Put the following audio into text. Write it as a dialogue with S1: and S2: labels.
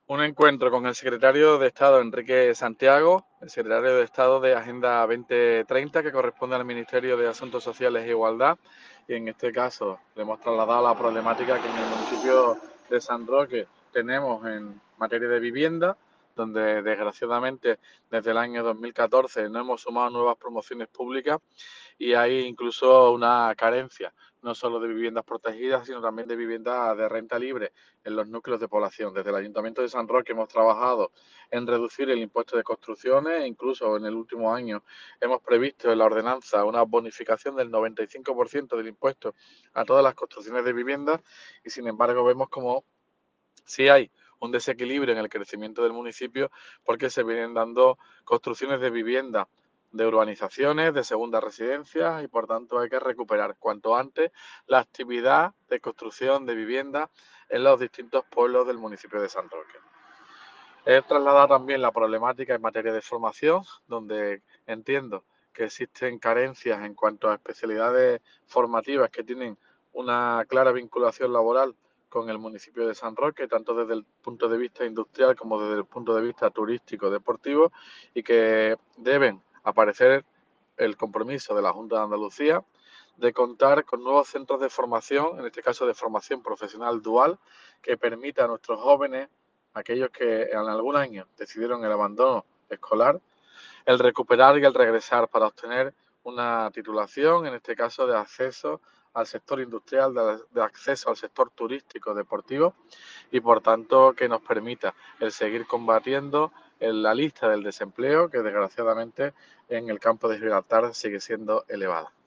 S1: Un encuentro con el secretario de Estado, Enrique Santiago, el secretario de Estado de Agenda 2030, que corresponde al Ministerio de Asuntos Sociales e Igualdad, y en este caso le hemos trasladado la problemática que en el municipio de San Roque tenemos en materia de vivienda, donde desgraciadamente desde el año 2014 no hemos sumado nuevas promociones públicas y hay incluso una carencia, no solo de viviendas protegidas, sino también de viviendas de renta libre en los núcleos de población. Desde el Ayuntamiento de San Roque hemos trabajado en reducir el impuesto de construcciones e incluso en el último año hemos previsto en la ordenanza una bonificación del 95% del impuesto a todas las construcciones de viviendas y sin embargo vemos como sí hay un desequilibrio en el crecimiento del municipio porque se vienen dando construcciones de vivienda, de urbanizaciones, de segundas residencias y por tanto hay que recuperar cuanto antes la actividad de construcción de viviendas en los distintos pueblos del municipio de San Roque. He trasladado también la problemática en materia de formación, donde entiendo que existen carencias en cuanto a especialidades formativas que tienen una clara vinculación laboral con el municipio de San Roque, tanto desde el punto de vista industrial como desde el punto de vista turístico deportivo, y que deben aparecer el compromiso de la Junta de Andalucía de contar con nuevos centros de formación, en este caso de formación profesional dual, que permita a nuestros jóvenes, aquellos que en algún año decidieron el abandono escolar, el recuperar y el regresar para obtener una titulación, en este caso de acceso al sector industrial, de acceso al sector turístico deportivo y por tanto que nos permita el seguir combatiendo en la lista del desempleo que desgraciadamente en el campo de Gibraltar sigue siendo elevada.